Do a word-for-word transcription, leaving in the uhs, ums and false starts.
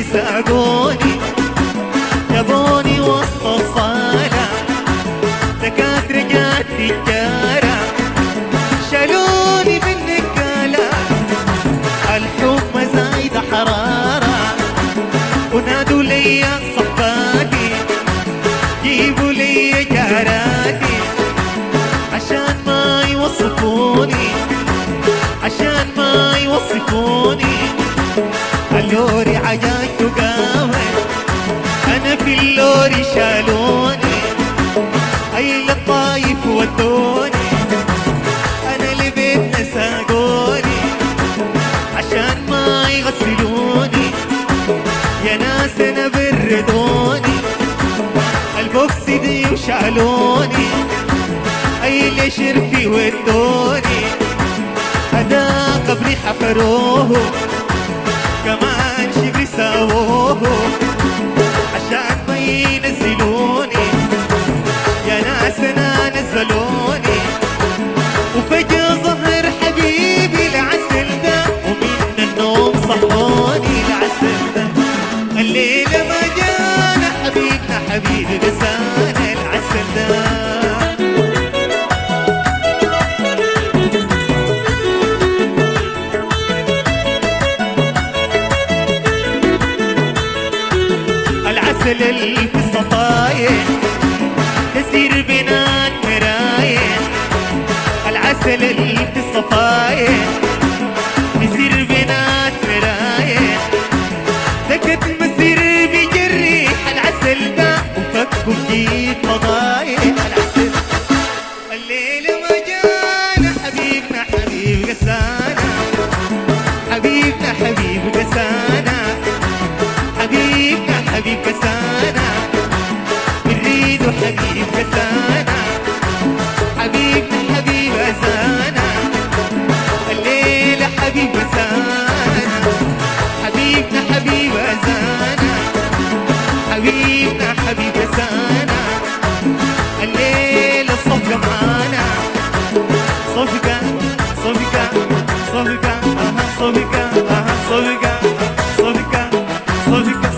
ساقوني جابوني وسط الصالة، دكاترة جات تجارة شالوني من نقالة، الحكمة زايدة حرارة ونادوا ليا صحباتي جيبوا ليا جاراتي عشان ما يوصفوني عشان ما يوصفوني. اللوري عجاج تقاوم انا في اللوري شالوني، اي للطايف ودوني انا لبيتنا ساقوني عشان ما يغسلوني يا ناس انا بردوني، البوكس دي وشالوني اي اللي شرفي ودوني، هدا قبري حفروه كمان شبري ساووه عشان ما ينزلوني يا ناس انا نزلوني. وفجأة ظهر حبيبي العسل ده ومن النوم صحوني العسل ده، الليلة ما جانا حبيبنا حبيبي بسانا العسل ده. العسل اللي في الصفايح تسير بنات مرايح، العسل اللي في الصفايح يسير بنات مرايح، سكت مسير بجريح العسل ده وفك بجيب فضايح العسل. الليلة ما جانا حبيبنا حبيب قسانا، حبيبنا حبيب قسانا، حبيبنا حبيب كسانا بنريد حبيب كسانا، حبيبنا حبيب أزانا الليلة حبيب كسانا، حبيبنا حبيب أزانا، حبيبنا حبيب كسانا الليلة الصفقة معانا، صفقة صفقة صفقة أها صفقة أها صفقة صفقة صفقة